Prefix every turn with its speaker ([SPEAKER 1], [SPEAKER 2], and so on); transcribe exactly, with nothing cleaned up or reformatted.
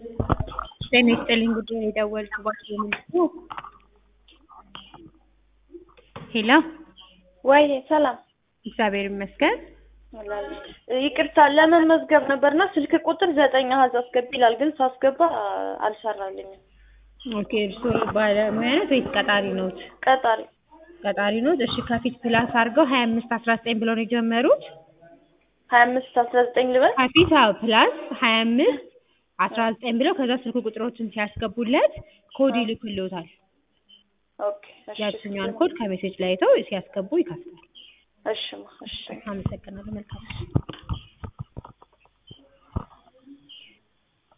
[SPEAKER 1] ጤና ይስጥልኝ ጉዳይ የደወልኩባችሁ ምንድነው? ሄሎ
[SPEAKER 2] ወይ ሰላም
[SPEAKER 1] እግዚአብሔር ይመስገን።
[SPEAKER 2] ይቅርታ ለመመዝገብ ነበርና ስልክ ቁጥር ዘጠኝ አሃዝ አስገቢ ይላል ግን ሳስገባ አልሰራልኝም።
[SPEAKER 1] ኦኬ እርሶ ባለሙያ ነዎት ወይስ ቀጣሪ ነዎት?
[SPEAKER 2] ቀጣሪ
[SPEAKER 1] ቀጣሪ ነዎት። እሺ ከፊት ፕላስ አድርገው ሀያ አምስት አስራ ዘጠኝ ብለው ነው የጀመሩት?
[SPEAKER 2] ሀያ አምስት አስራ ዘጠኝ ልበል?
[SPEAKER 1] ከፊት አዎ ፕላስ ሀያ አምስት አስራ ዘጠኝ ብለው ከዛ ስልክ ቁጥሮችን ሲያስገቡለት ኮድ ይልክልዎታል።
[SPEAKER 2] ኦኬ እሺ
[SPEAKER 1] ያችኛውን ኮድ ከሜሴጅ ላይ አይተው ሲያስገቡ ይከፍታል።
[SPEAKER 2] እሺ እሺ
[SPEAKER 1] አመሰግናለሁ። መልካም